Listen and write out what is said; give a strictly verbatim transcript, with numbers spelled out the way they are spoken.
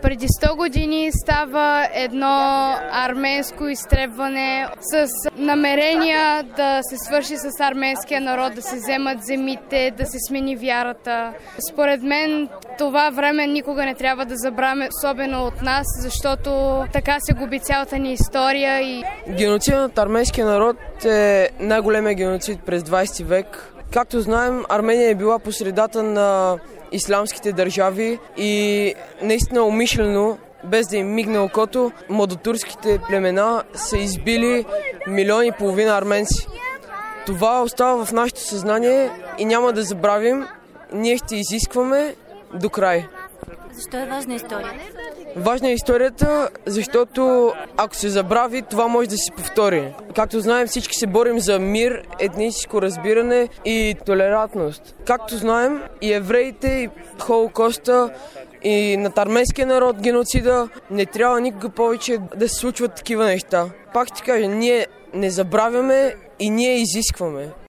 Преди сто години става едно арменско изтребване с намерения да се свърши с арменския народ, да се вземат земите, да се смени вярата. Според мен това време никога не трябва да забравяме, особено от нас, защото така се губи цялата ни история. И... Геноцидът над арменския народ е най-големия геноцид през двадесети век. Както знаем, Армения е била по средата на ислямските държави и наистина умишлено, без да им мигне окото, младотурските племена са избили милиони и половина арменци. Това остава в нашето съзнание и няма да забравим. Ние ще изискваме до край. Защо е важна историята? Важна е историята, защото ако се забрави, това може да се повтори. Както знаем, всички се борим за мир, етническо разбиране и толерантност. Както знаем, и евреите, и Холокоста, и над арменския народ геноцида, не трябва никога повече да се случват такива неща. Пак ще кажа, ние не забравяме и ние изискваме.